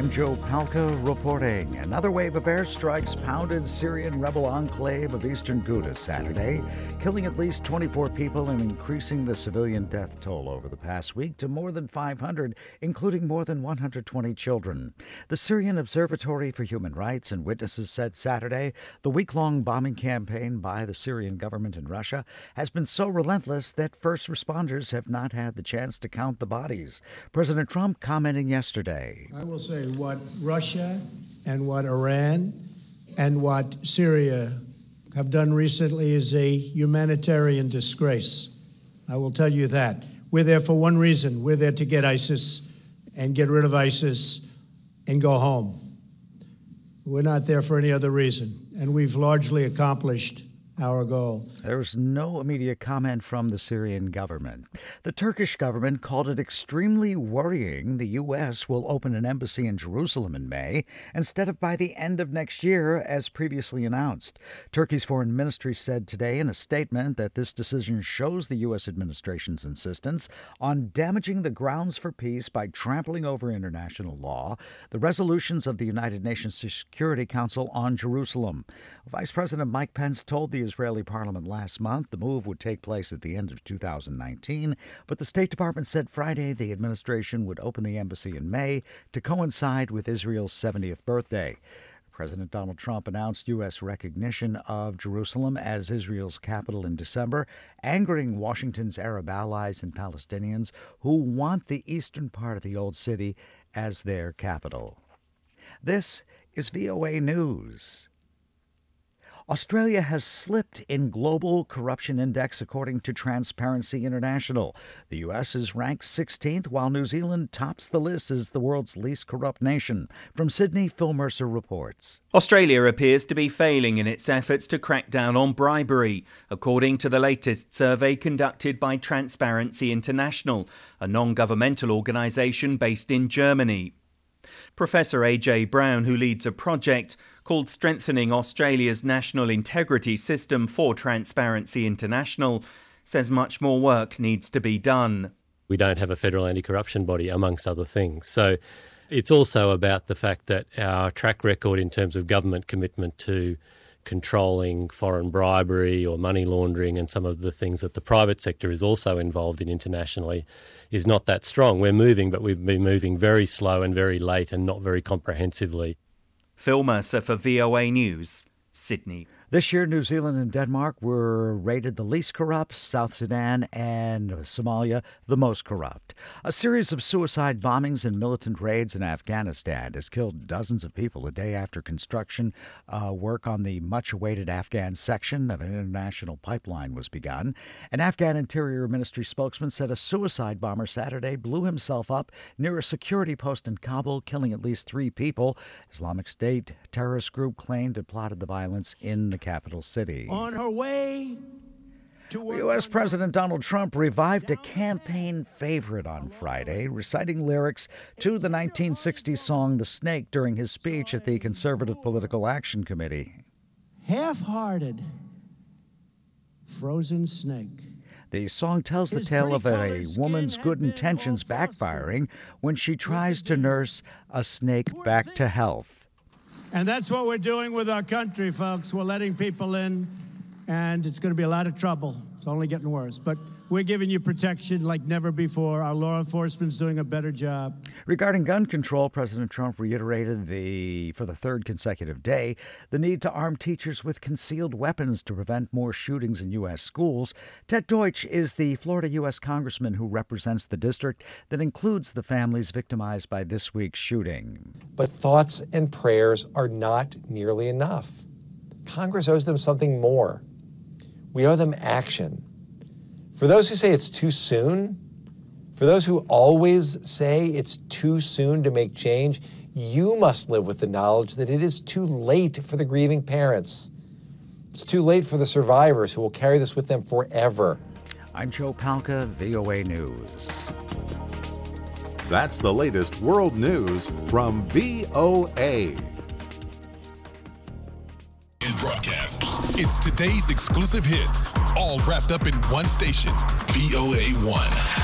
I'm Joe Palca reporting. Another wave of airstrikes pounded Syrian rebel enclave of eastern Ghouta Saturday, killing at least 24 people and increasing the civilian death toll over the past week to more than 500, including more than 120 children. The Syrian Observatory for Human Rights and witnesses said Saturday the week-long bombing campaign by the Syrian government in Russia has been so relentless that first responders have not had the chance to count the bodies. President Trump commenting yesterday. I will say what Russia and what Iran and what Syria have done recently is a humanitarian disgrace. I will tell you that. We're there for one reason. We're there to get ISIS and get rid of ISIS and go home. We're not there for any other reason, and we've largely accomplished our goal. There was no immediate comment from the Syrian government. The Turkish government called it extremely worrying the U.S. will open an embassy in Jerusalem in May instead of by the end of next year, as previously announced. Turkey's foreign ministry said today in a statement that this decision shows the U.S. administration's insistence on damaging the grounds for peace by trampling over international law, the resolutions of the United Nations Security Council on Jerusalem. Vice President Mike Pence told the Israeli parliament last month the move would take place at the end of 2019, but the State Department said Friday the administration would open the embassy in May to coincide with Israel's 70th birthday. President Donald Trump announced U.S. recognition of Jerusalem as Israel's capital in December, angering Washington's Arab allies and Palestinians who want the eastern part of the Old City as their capital. This is VOA News. Australia has slipped in Global Corruption Index, according to Transparency International. The U.S. is ranked 16th, while New Zealand tops the list as the world's least corrupt nation. From Sydney, Phil Mercer reports. Australia appears to be failing in its efforts to crack down on bribery, according to the latest survey conducted by Transparency International, a non-governmental organisation based in Germany. Professor A.J. Brown, who leads a project called Strengthening Australia's National Integrity System for Transparency International, says much more work needs to be done. We don't have a federal anti-corruption body, amongst other things. So it's also about the fact that our track record in terms of government commitment to controlling foreign bribery or money laundering and some of the things that the private sector is also involved in internationally is not that strong. We're moving, but we've been moving very slow and very late and not very comprehensively. Phil Mercer for VOA News, Sydney. This year, New Zealand and Denmark were rated the least corrupt, South Sudan and Somalia the most corrupt. A series of suicide bombings and militant raids in Afghanistan has killed dozens of people a day after construction work on the much-awaited Afghan section of an international pipeline was begun. An Afghan Interior Ministry spokesman said a suicide bomber Saturday blew himself up near a security post in Kabul, killing at least 3 people. Islamic State terrorist group claimed it plotted the violence in the capital city. On her way to U.S. President Donald Trump revived a campaign favorite on Friday, reciting lyrics to the 1960s song The Snake during his speech at the Conservative Political Action Committee. Half-hearted, frozen snake. The song tells the tale of a woman's good intentions backfiring when she tries to nurse a snake back to health. And that's what we're doing with our country, folks. We're letting people in, and it's going to be a lot of trouble. It's only getting worse. But we're giving you protection like never before. Our law enforcement's doing a better job. Regarding gun control, President Trump reiterated for the third consecutive day the need to arm teachers with concealed weapons to prevent more shootings in U.S. schools. Ted Deutsch is the Florida U.S. congressman who represents the district that includes the families victimized by this week's shooting. But thoughts and prayers are not nearly enough. Congress owes them something more. We owe them action. For those who say it's too soon, for those who always say it's too soon to make change, you must live with the knowledge that it is too late for the grieving parents. It's too late for the survivors who will carry this with them forever. I'm Joe Palca, VOA News. That's the latest world news from VOA. In broadcast, it's today's exclusive hits, all wrapped up in one station, VOA1.